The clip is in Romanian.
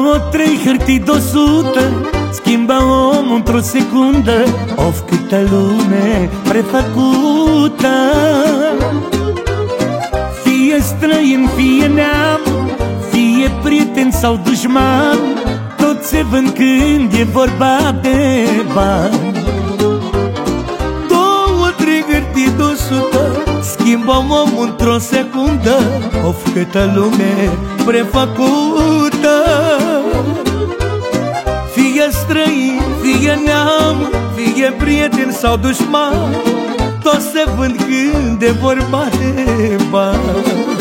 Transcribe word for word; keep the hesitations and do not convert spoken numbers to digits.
Două, trei hârtii de-o sută schimba omul într-o secundă. Of, câtă lume prefăcută! Fie străin, fie neam, fie prieten sau dușman, tot se vând când e vorba de bani. Două, trei hârtii de-o sută schimbă omul într-o secundă. Of, câtă lume prefăcută! Fie străin, fie neam, fie prieten sau dușman, toți se vând când e vorba de bani.